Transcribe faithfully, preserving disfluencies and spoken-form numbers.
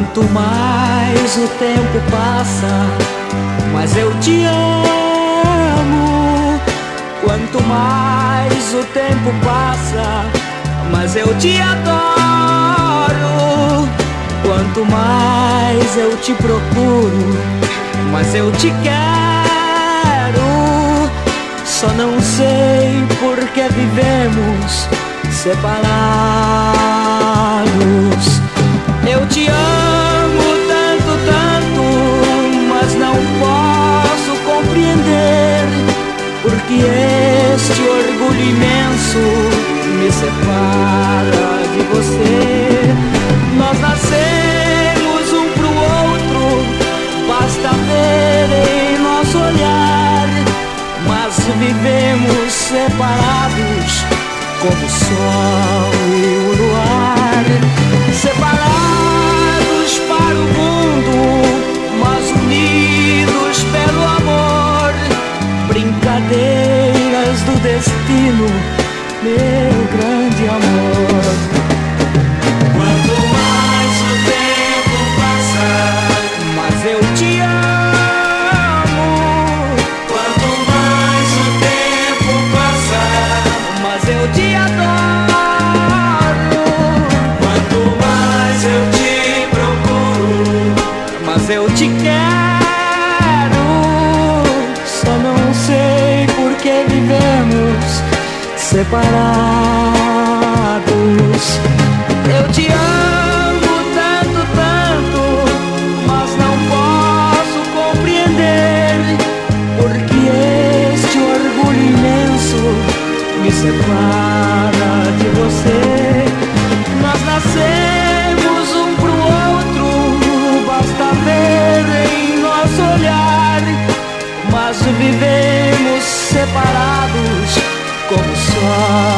Quanto mais o tempo passa, mais eu te amo. Quanto mais o tempo passa, mais eu te adoro. Quanto mais eu te procuro, mais eu te quero. Só não sei por que vivemos separados. Eu te amo tanto, tanto, mas não posso compreender porque este orgulho imenso me separa de você. Nós nascemos um pro outro, basta ver em nosso olhar, mas vivemos separados como o sol e o luar. Separados para o mundo, mas unidos pelo amor. Brincadeiras do destino, meu grande amor. Quanto mais o tempo passa, mais eu te amo. Quanto mais o tempo passa, mais eu te adoro. Quanto mais eu te procuro, mais eu te quero. Só não sei por que vivemos separados. Eu te amo tanto, tanto, mas não posso compreender porque este orgulho imenso me separa de você. Nós nascemos um pro outro, basta ver em nosso olhar, mas vivemos separados como o sol